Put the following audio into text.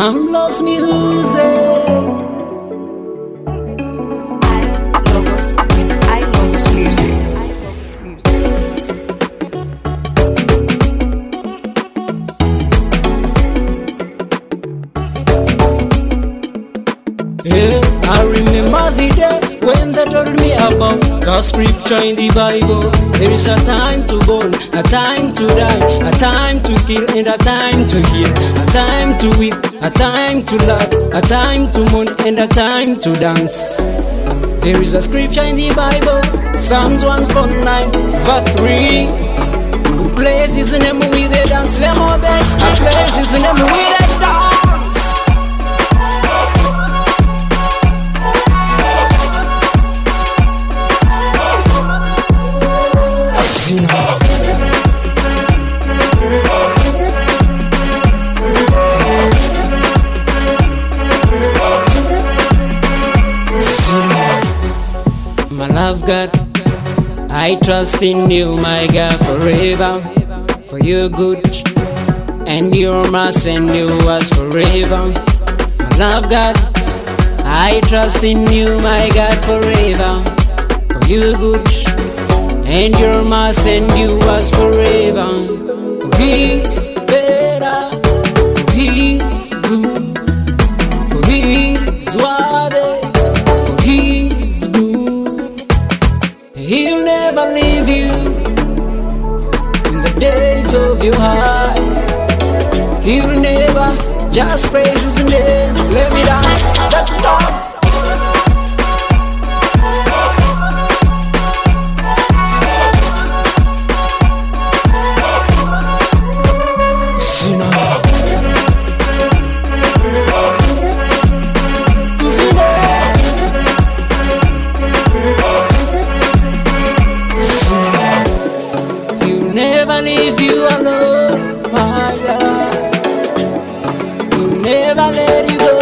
I'm lost music. I love music. Yeah, I remember the day when they told me about the scripture in the Bible. There is a time to born, a time to die, a time to kill, and a time to heal, a time to weep, a time to laugh, a time to mourn, and a time to dance. There is a scripture in the Bible, Psalms 149, verse 3. A place is in them with a dance, let me obey. A place is in them with a dance. My love God, I trust in you, my God, forever. For your good and your mercy and yours forever. My love God, I trust in you, my God, forever. For your good and your mercy and yours forever. He better, He's good, for He's worthy, for He's good. He'll never leave you in the days of your heart. He'll never, just praise His name. Let me dance, let's dance. Never leave you alone, my God. He'll never let you go.